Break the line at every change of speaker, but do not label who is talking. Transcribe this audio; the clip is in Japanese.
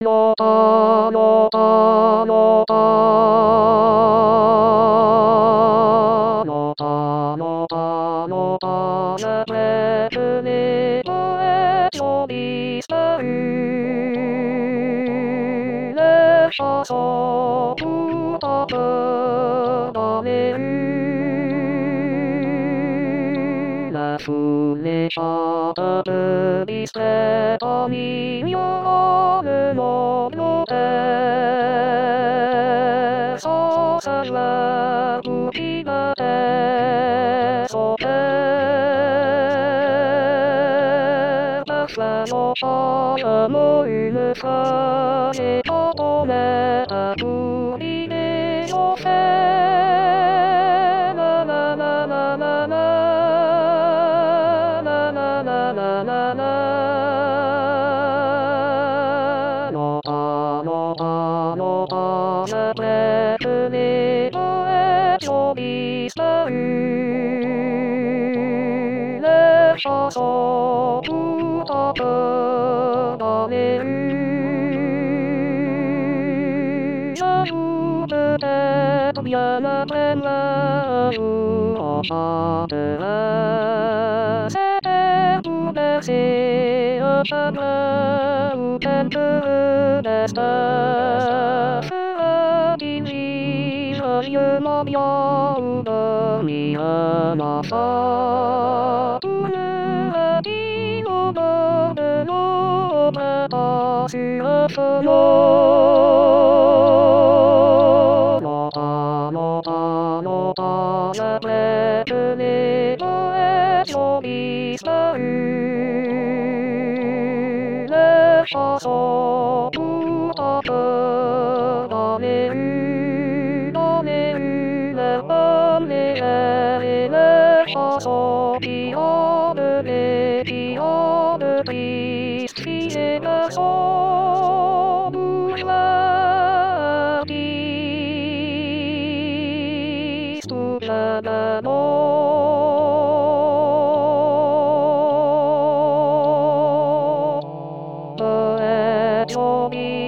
ロタロタロタロタロタロタジャレクネトエトビスタウレシャソプタプダネウラフネシャタプビステタミヨアルノノテソサジラブキナテソテバスラノシャヤモイヌサジタトメタクリネヨセナナナナナナナナナナナナノタノタノタジャレクネトエトビスタウレシャソプタプダネウヤユテテトビアナテンラユオシャテラセテプデセヨシャラウテンプデスタスラディジラユナビアウダミアナサプルラディノバデノバタシアスノノタノタノタジャレクネトエトビスタウレシャソプタプダネウダネウレバネエレシャソピアルネピアルピスチエナソブジラディストジャナノトエトビ